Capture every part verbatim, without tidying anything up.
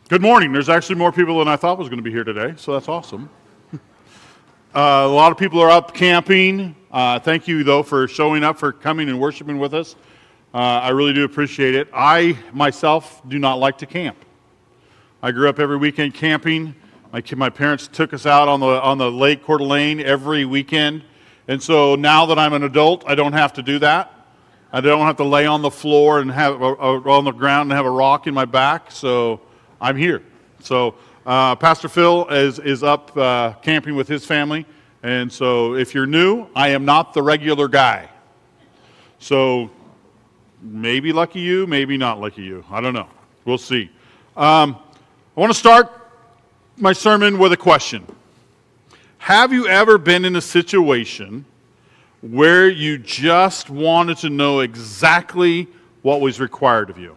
Good morning. There's actually more people than I thought was going to be here today, so that's awesome. uh, a lot of people are up camping. Uh, thank you, though, for showing up, for coming and worshiping with us. Uh, I really do appreciate it. I, myself, do not like to camp. I grew up every weekend camping. My, my parents took us out on the on the Lake Coeur d'Alene every weekend. And so now that I'm an adult, I don't have to do that. I don't have to lay on the floor and have a, a, on the ground and have a rock in my back. So I'm here. So uh, Pastor Phil is, is up uh, camping with his family. And so if you're new, I am not the regular guy. So maybe lucky you, maybe not lucky you. I don't know. We'll see. Um, I want to start my sermon with a question. Have you ever been in a situation where you just wanted to know exactly what was required of you?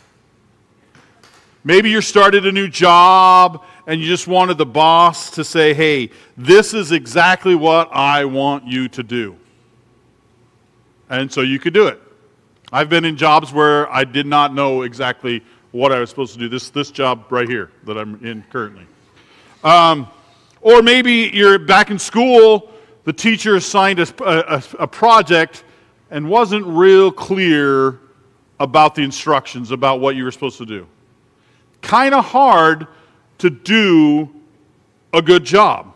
Maybe you started a new job and you just wanted the boss to say, hey, this is exactly what I want you to do. And so you could do it. I've been in jobs where I did not know exactly what I was supposed to do. This, this job right here that I'm in currently. Um, or maybe you're back in school, the teacher assigned a, a, a project and wasn't real clear about the instructions, about what you were supposed to do. Kind of hard to do a good job.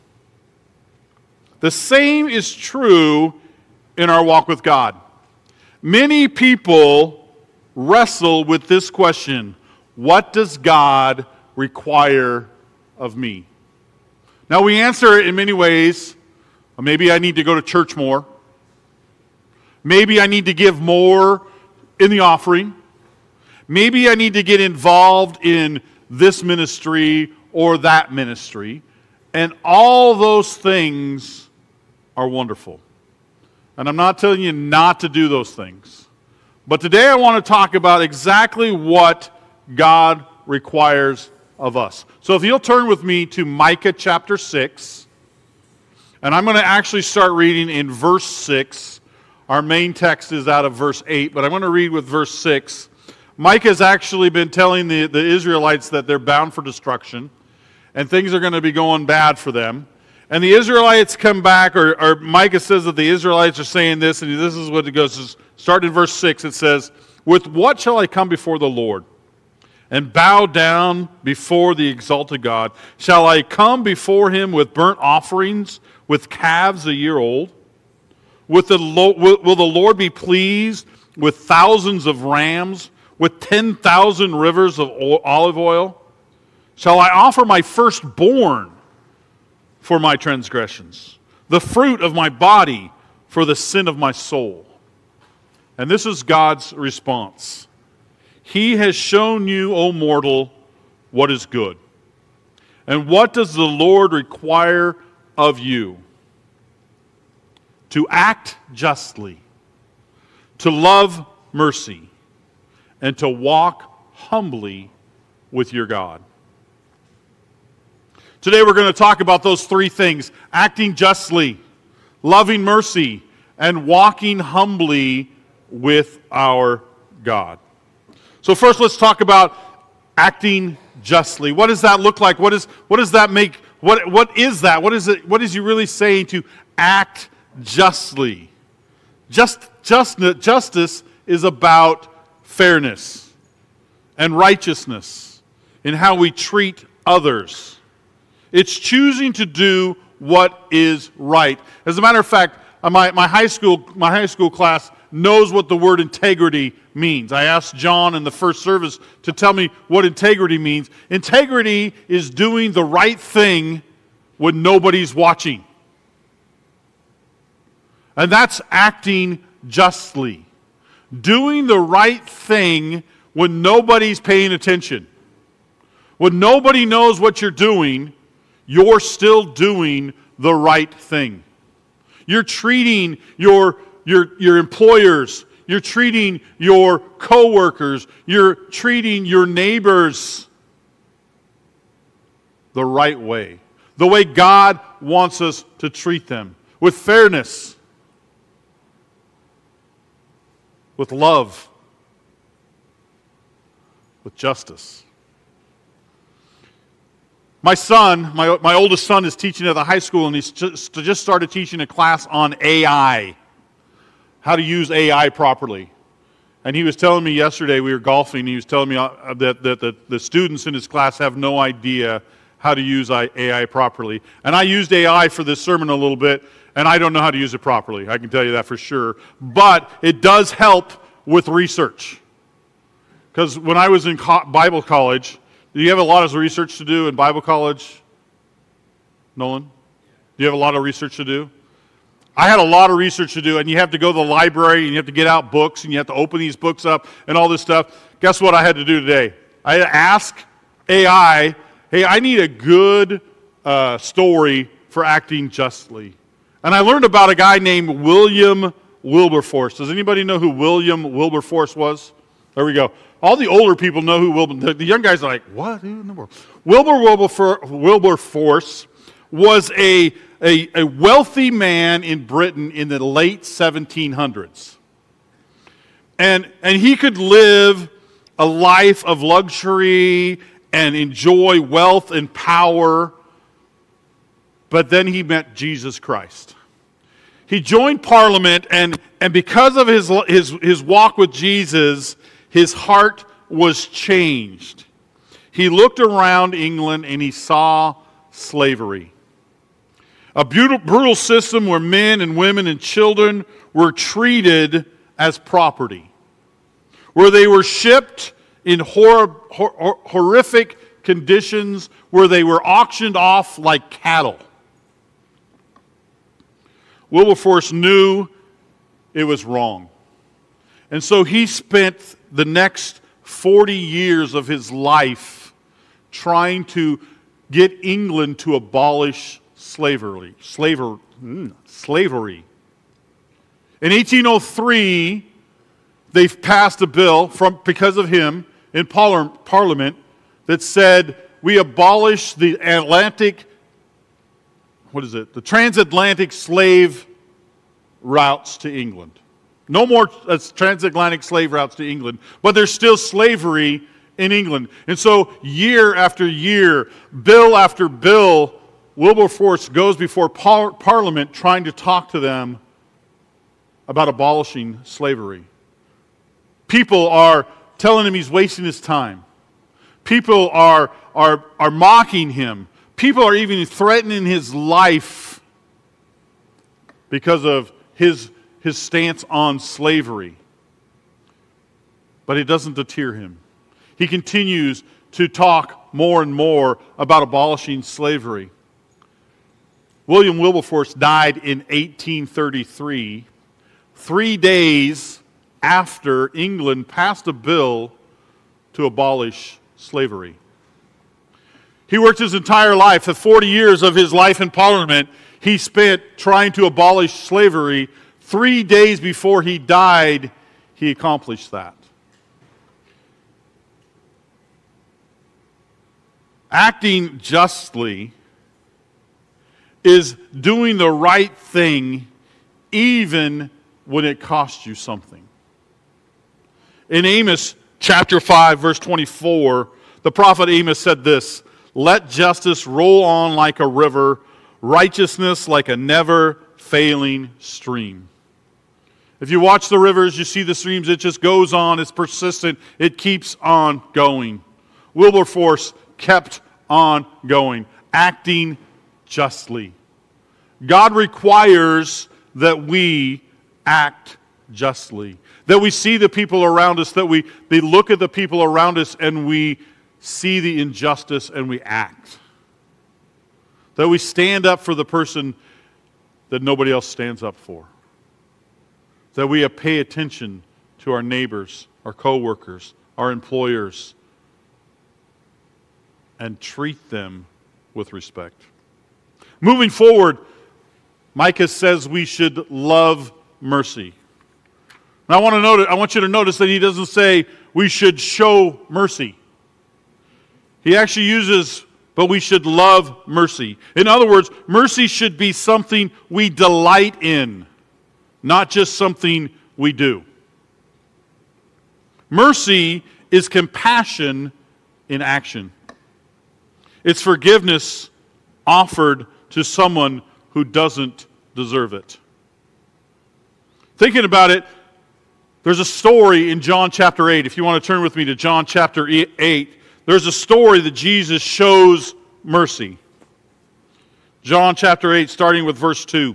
The same is true in our walk with God. Many people wrestle with this question: what does God require of me? Now we answer it in many ways. Maybe I need to go to church more. Maybe I need to give more in the offering. Maybe I need to get involved in this ministry or that ministry. And all those things are wonderful. And I'm not telling you not to do those things. But today I want to talk about exactly what God requires of us. So if you'll turn with me to Micah chapter six, and I'm going to actually start reading in verse six. Our main text is out of verse eight, but I'm going to read with verse six. Micah has actually been telling the, the Israelites that they're bound for destruction, and things are going to be going bad for them. And the Israelites come back, or, or Micah says that the Israelites are saying this, and this is what it goes. Start in verse six, it says, "With what shall I come before the Lord, and bow down before the exalted God? Shall I come before him with burnt offerings, with calves a year old? With the lo- will, will the Lord be pleased with thousands of rams, with ten thousand rivers of o- olive oil? Shall I offer my firstborn for my transgressions, the fruit of my body for the sin of my soul?" And this is God's response. "He has shown you, O mortal, what is good. And what does the Lord require of you? To act justly, to love mercy, and to walk humbly with your God." Today we're going to talk about those three things: acting justly, loving mercy, and walking humbly with our God. So first let's talk about acting justly. What does that look like? What is what does that make what what is that? What is it what is he really saying to act justly? Just, just justice is about fairness and righteousness in how we treat others. It's choosing to do what is right. As a matter of fact, my, my high school my high school class knows what the word integrity means. I asked John in the first service to tell me what integrity means. Integrity is doing the right thing when nobody's watching. And that's acting justly. Doing the right thing when nobody's paying attention. When nobody knows what you're doing, you're still doing the right thing. You're treating your, your, your employers, you're treating your coworkers, you're treating your neighbors the right way. The way God wants us to treat them. With fairness. With love. With justice. My son, my, my oldest son, is teaching at the high school, and he's just, just started teaching a class on A I, how to use A I properly. And he was telling me yesterday, we were golfing, he was telling me that, that the, the students in his class have no idea how to use A I properly. And I used A I for this sermon a little bit, and I don't know how to use it properly. I can tell you that for sure. But it does help with research. Because when I was in co- Bible college, do you have a lot of research to do in Bible college, Nolan? Do you have a lot of research to do? I had a lot of research to do, and you have to go to the library, and you have to get out books, and you have to open these books up, and all this stuff. Guess what I had to do today? I had to ask A I, hey, I need a good uh, story for acting justly. And I learned about a guy named William Wilberforce. Does anybody know who William Wilberforce was? There we go. All the older people know who Wilbur. The young guys are like, what? Who in the world? Wilbur Wilberforce, Wilberforce was a, a, a wealthy man in Britain in the late seventeen hundreds. And, and he could live a life of luxury and enjoy wealth and power. But then he met Jesus Christ. He joined Parliament, and, and because of his, his, his walk with Jesus, his heart was changed. He looked around England and he saw slavery. A brutal, brutal system where men and women and children were treated as property. Where they were shipped in hor- hor- horrific conditions, where they were auctioned off like cattle. Wilberforce knew it was wrong. And so he spent the next forty years of his life trying to get England to abolish slavery. Slavery. Mm, slavery. In eighteen oh three, they passed a bill from because of him in Parliament that said we abolish the Atlantic, what is it? The transatlantic slave routes to England. No more uh, transatlantic slave routes to England, but there's still slavery in England. And so year after year, bill after bill, Wilberforce goes before par- Parliament trying to talk to them about abolishing slavery. People are telling him he's wasting his time. People are, are, are mocking him. People are even threatening his life because of his his stance on slavery. But it doesn't deter him. He continues to talk more and more about abolishing slavery. William Wilberforce died in eighteen thirty-three, three days after England passed a bill to abolish slavery. He worked his entire life, the forty years of his life in Parliament, he spent trying to abolish slavery. Three days before he died, he accomplished that. Acting justly is doing the right thing even when it costs you something. In Amos chapter five, verse twenty-four, the prophet Amos said this, "Let justice roll on like a river, righteousness like a never-failing stream." If you watch the rivers, you see the streams, it just goes on, it's persistent, it keeps on going. Wilberforce kept on going, acting justly. God requires that we act justly. That we see the people around us, that we, we look at the people around us and we see the injustice and we act. That we stand up for the person that nobody else stands up for. That we pay attention to our neighbors, our co-workers, our employers, and treat them with respect. Moving forward, Micah says we should love mercy. Now I want to notice, I want you to notice that he doesn't say we should show mercy. He actually uses, but we should love mercy. In other words, mercy should be something we delight in, not just something we do. Mercy is compassion in action. It's forgiveness offered to someone who doesn't deserve it. Thinking about it, there's a story in John chapter eight. If you want to turn with me to John chapter eight, there's a story that Jesus shows mercy. John chapter eight, starting with verse two.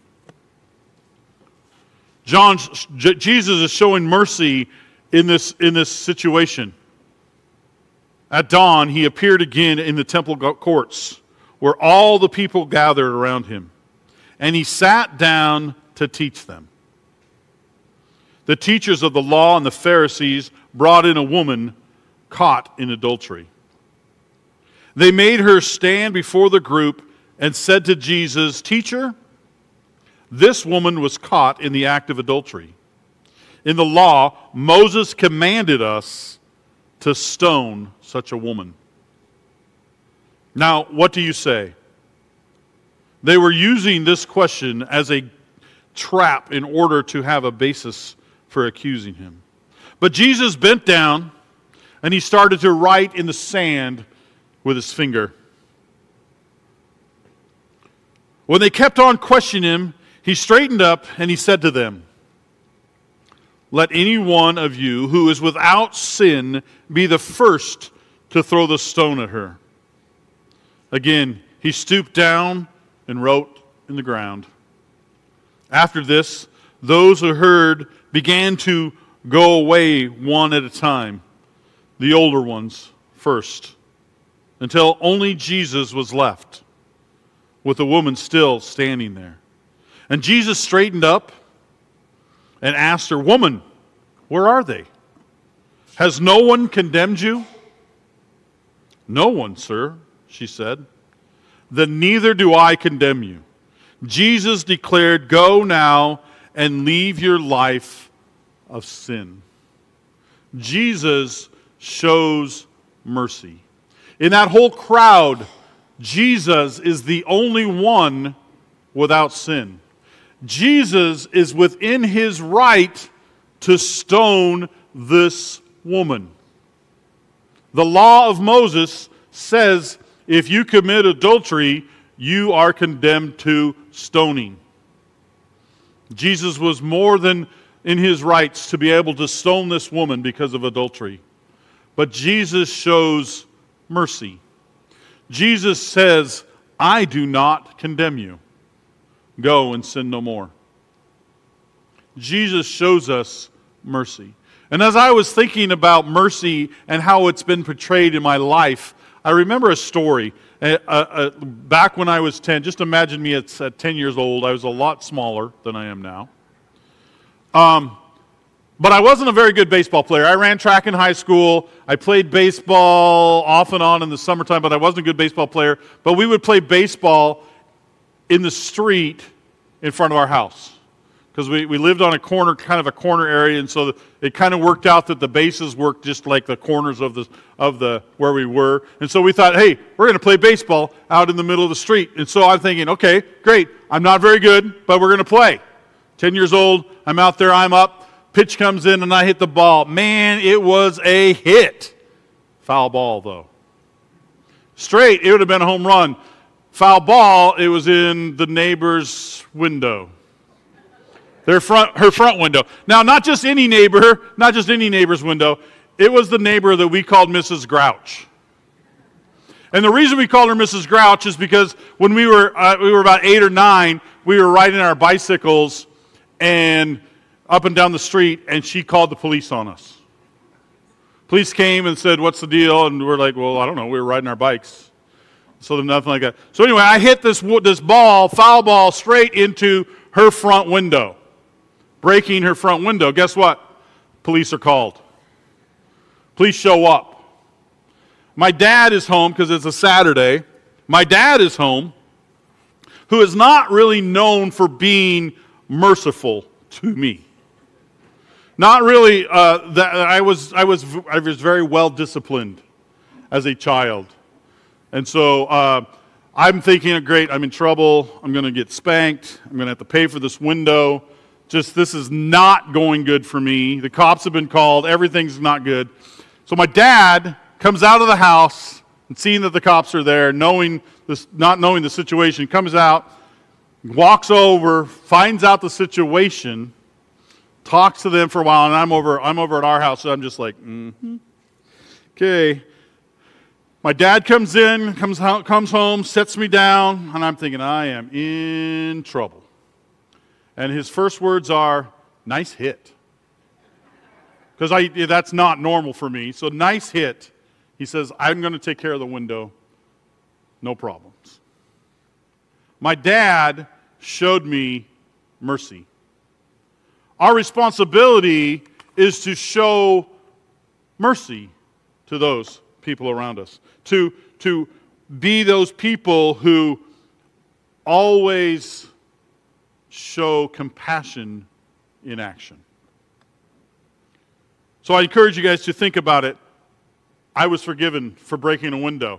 John, Jesus is showing mercy in this, in this situation. At dawn, he appeared again in the temple courts, where all the people gathered around him. And he sat down to teach them. The teachers of the law and the Pharisees brought in a woman caught in adultery. They made her stand before the group and said to Jesus, "Teacher, this woman was caught in the act of adultery. In the law, Moses commanded us to stone such a woman. Now, what do you say?" They were using this question as a trap in order to have a basis for accusing him. But Jesus bent down and he started to write in the sand with his finger. When they kept on questioning him, he straightened up and he said to them, "Let any one of you who is without sin be the first to throw the stone at her." Again, he stooped down and wrote in the ground. After this, those who heard began to go away one at a time, the older ones first, until only Jesus was left, with the woman still standing there. And Jesus straightened up and asked her, "Woman, where are they? Has no one condemned you?" "No one, sir," she said. "Then neither do I condemn you." Jesus declared, "Go now and leave your life of sin." Jesus shows mercy. In that whole crowd, Jesus is the only one without sin. Jesus is within his right to stone this woman. The law of Moses says if you commit adultery, you are condemned to stoning. Jesus was more than in his rights to be able to stone this woman because of adultery. But Jesus shows mercy. Jesus says, "I do not condemn you. Go and sin no more." Jesus shows us mercy. And as I was thinking about mercy and how it's been portrayed in my life, I remember a story. Uh, uh, back when I was ten, just imagine me at, at ten years old. I was a lot smaller than I am now. Um, but I wasn't a very good baseball player. I ran track in high school. I played baseball off and on in the summertime, but I wasn't a good baseball player. But we would play baseball in the street in front of our house. Because we, we lived on a corner, kind of a corner area, and so it kind of worked out that the bases worked just like the corners of the of the where we were. And so we thought, hey, we're going to play baseball out in the middle of the street. And so I'm thinking, okay, great. I'm not very good, but we're going to play. Ten years old, I'm out there, I'm up. Pitch comes in, and I hit the ball. Man, it was a hit. Foul ball, though. Straight, it would have been a home run. Foul ball, it was in the neighbor's window. Their front, her front window. Now, not just any neighbor, not just any neighbor's window. It was the neighbor that we called Missus Grouch. And the reason we called her Missus Grouch is because when we were uh, we were about eight or nine, we were riding our bicycles and up and down the street, and she called the police on us. Police came and said, "What's the deal?" And we're like, "Well, I don't know. We were riding our bikes." So there's nothing like that. So anyway, I hit this this ball, foul ball, straight into her front window, breaking her front window. Guess what? Police are called. Police show up. My dad is home because it's a Saturday. My dad is home, who is not really known for being merciful to me. Not really. Uh, that I was. I was. I was very well disciplined as a child, and so uh, I'm thinking, "Great, I'm in trouble. I'm going to get spanked. I'm going to have to pay for this window. Just this is not going good for me. The cops have been called. Everything's not good." So my dad comes out of the house and seeing that the cops are there, knowing this, not knowing the situation, comes out, walks over, finds out the situation, talks to them for a while, and I'm over, I'm over at our house, so I'm just like, mm-hmm. Okay. My dad comes in, comes comes home, sets me down, and I'm thinking, I am in trouble. And his first words are, nice hit. Because I that's not normal for me. So nice hit. He says, I'm going to take care of the window. No problems. My dad showed me mercy. Our responsibility is to show mercy to those people around us. To, to be those people who always show compassion in action. So I encourage you guys to think about it. I was forgiven for breaking a window.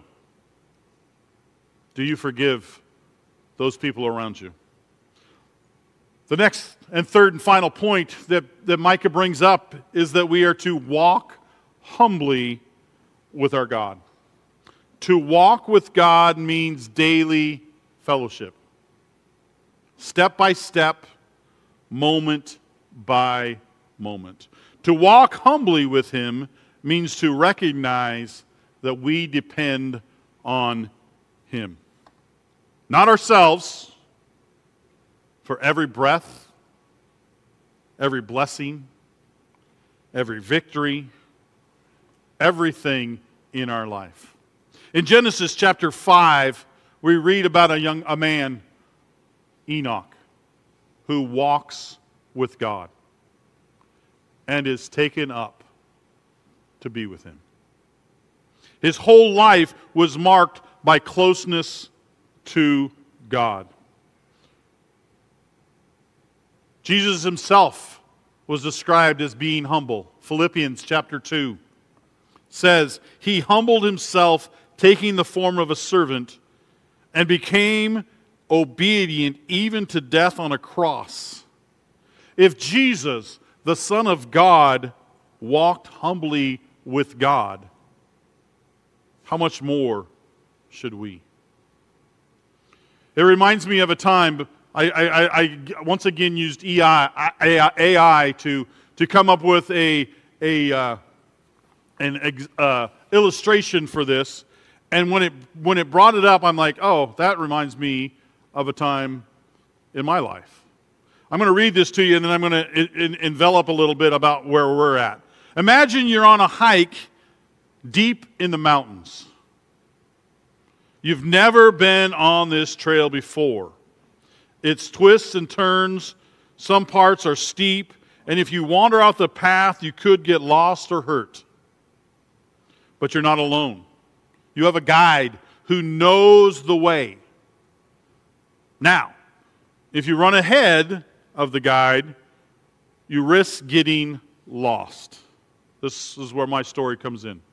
Do you forgive those people around you? The next and third and final point that, that Micah brings up is that we are to walk humbly with our God. To walk with God means daily fellowship. Step by step, moment by moment. To walk humbly with Him means to recognize that we depend on Him. Not ourselves, for every breath, every blessing, every victory, everything in our life. In Genesis chapter five, we read about a young a man, Enoch, who walks with God and is taken up to be with Him. His whole life was marked by closeness to God. Jesus Himself was described as being humble. Philippians chapter two says, He humbled Himself, taking the form of a servant, and became obedient even to death on a cross. If Jesus, the Son of God, walked humbly with God, how much more should we? It reminds me of a time, I, I, I once again used A I to, to come up with a, a uh, an uh, illustration for this. And when it, when it brought it up, I'm like, oh, that reminds me of a time in my life. I'm going to read this to you, and then I'm going to envelop a little bit about where we're at. Imagine you're on a hike deep in the mountains. You've never been on this trail before. It's twists and turns. Some parts are steep. And if you wander out the path, you could get lost or hurt. But you're not alone. You have a guide who knows the way. Now, if you run ahead of the guide, you risk getting lost. This is where my story comes in.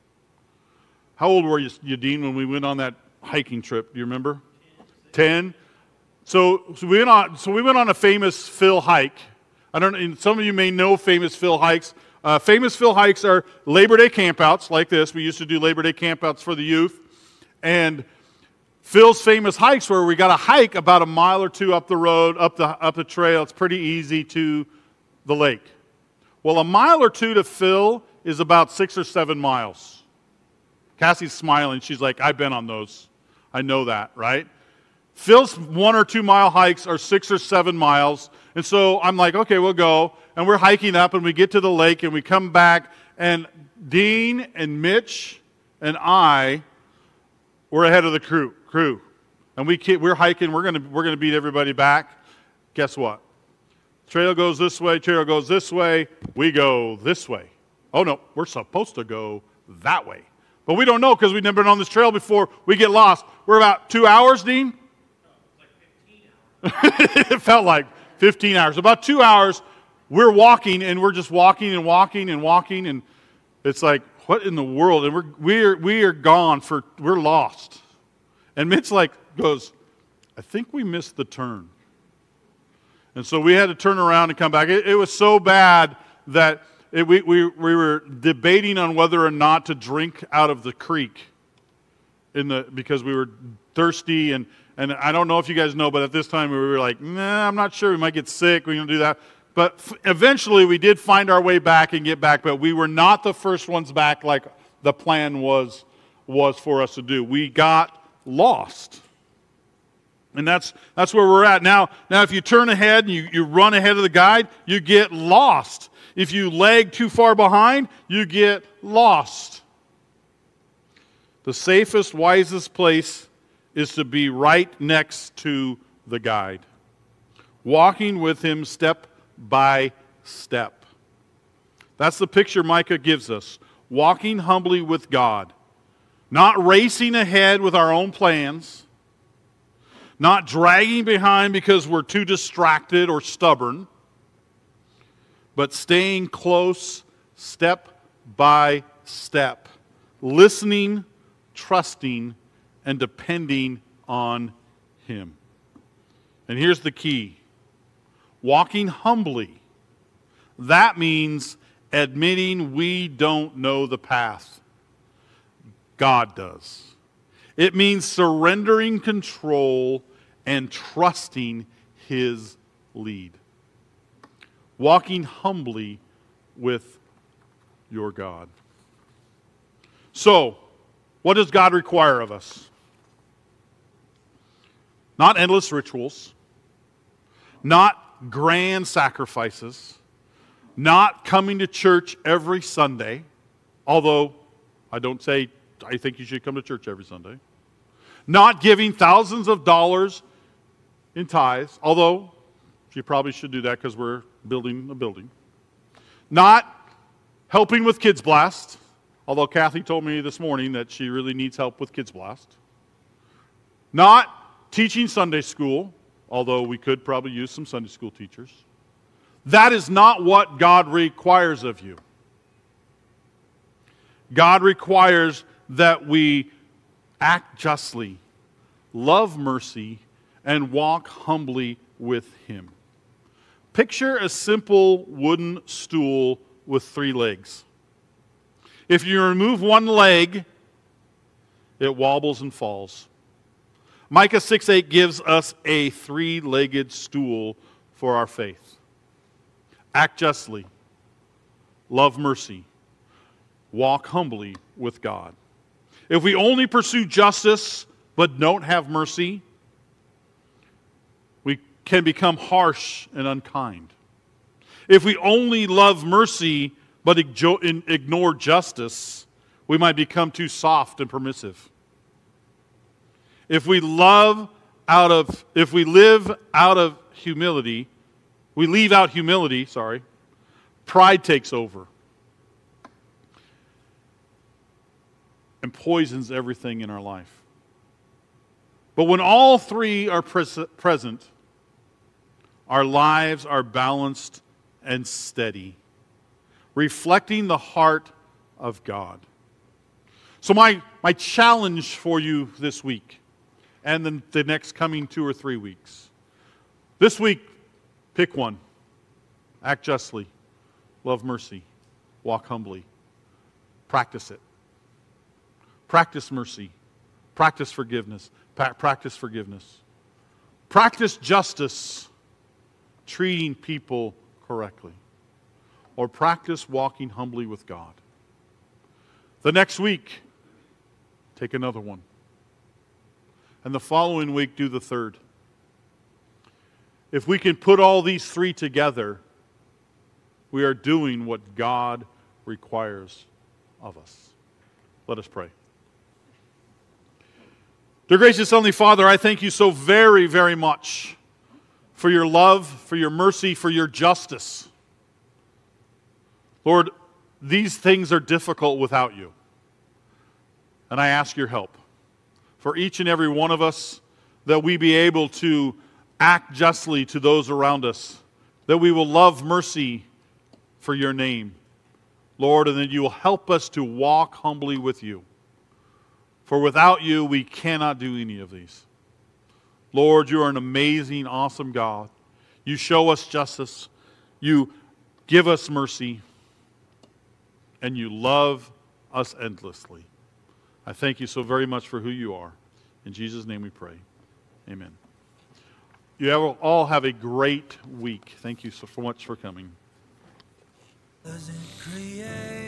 How old were you, Dean, when we went on that hiking trip? Do you remember? Ten. So, so we went on. So we went on a famous Phil hike. I don't. And some of you may know famous Phil hikes. Uh, famous Phil hikes are Labor Day campouts like this. We used to do Labor Day campouts for the youth, and Phil's famous hikes where we got to hike about a mile or two up the road, up the up the trail. It's pretty easy to the lake. Well, a mile or two to Phil is about six or seven miles. Cassie's smiling. She's like, I've been on those. I know that, right? Phil's one or two mile hikes are six or seven miles. And so I'm like, okay, we'll go. And we're hiking up, and we get to the lake, and we come back, and Dean and Mitch and I were ahead of the crew. crew. And we keep, we're hiking. We're going we're gonna beat everybody back. Guess what? Trail goes this way. Trail goes this way. We go this way. Oh, no, we're supposed to go that way. But we don't know because we've never been on this trail before. We get lost. We're about two hours, Dean? like fifteen hours. It felt like fifteen hours. About two hours, we're walking, and we're just walking and walking and walking, and it's like, what in the world? And we're we're we are gone for we're lost. And Mitch like goes, I think we missed the turn. And so we had to turn around and come back. It, it was so bad that it, we, we we were debating on whether or not to drink out of the creek in the because we were thirsty, and, and I don't know if you guys know, but at this time we were like, nah, I'm not sure. We might get sick. We're going to do that. But f- eventually we did find our way back and get back, but we were not the first ones back like the plan was, was for us to do. We got lost. And that's that's where we're at. Now, now if you turn ahead and you, you run ahead of the guide, you get lost. If you lag too far behind, you get lost. The safest, wisest place is to be right next to the guide, walking with him step by step. That's the picture Micah gives us. Walking humbly with God. Not racing ahead with our own plans. Not dragging behind because we're too distracted or stubborn. But staying close step by step. Listening, trusting, and depending on him. And here's the key. Walking humbly. That means admitting we don't know the path. God does. It means surrendering control and trusting his lead. Walking humbly with your God. So, what does God require of us? Not endless rituals. Not grand sacrifices. Not coming to church every Sunday. Although, I don't say I think you should come to church every Sunday. Not giving thousands of dollars in tithes, although you probably should do that because we're building a building. Not helping with Kids Blast, although Kathy told me this morning that she really needs help with Kids Blast. Not teaching Sunday school, although we could probably use some Sunday school teachers. That is not what God requires of you. God requires that we act justly, love mercy, and walk humbly with him. Picture a simple wooden stool with three legs. If you remove one leg, it wobbles and falls. Micah six eight gives us a three-legged stool for our faith. Act justly, love mercy, walk humbly with God. If we only pursue justice but don't have mercy, we can become harsh and unkind. If we only love mercy but ignore justice, we might become too soft and permissive. If we love out of, if we live out of humility, we leave out humility, sorry, pride takes over and poisons everything in our life. But when all three are pres- present, our lives are balanced and steady, reflecting the heart of God. So my, my challenge for you this week, and then the next coming two or three weeks. This week, pick one. Act justly. Love mercy. Walk humbly. Practice it. Practice mercy. Practice forgiveness. Pa- practice forgiveness. Practice justice. Treating people correctly. Or practice walking humbly with God. The next week, take another one. And the following week, do the third. If we can put all these three together, we are doing what God requires of us. Let us pray. Dear gracious Heavenly Father, I thank you so very, very much for your love, for your mercy, for your justice. Lord, these things are difficult without you. And I ask your help for each and every one of us, that we be able to act justly to those around us, that we will love mercy for your name, Lord, and that you will help us to walk humbly with you. For without you, we cannot do any of these. Lord, you are an amazing, awesome God. You show us justice. You give us mercy. And you love us endlessly. I thank you so very much for who you are. In Jesus' name we pray. Amen. You have, all have a great week. Thank you so much for coming. Doesn't create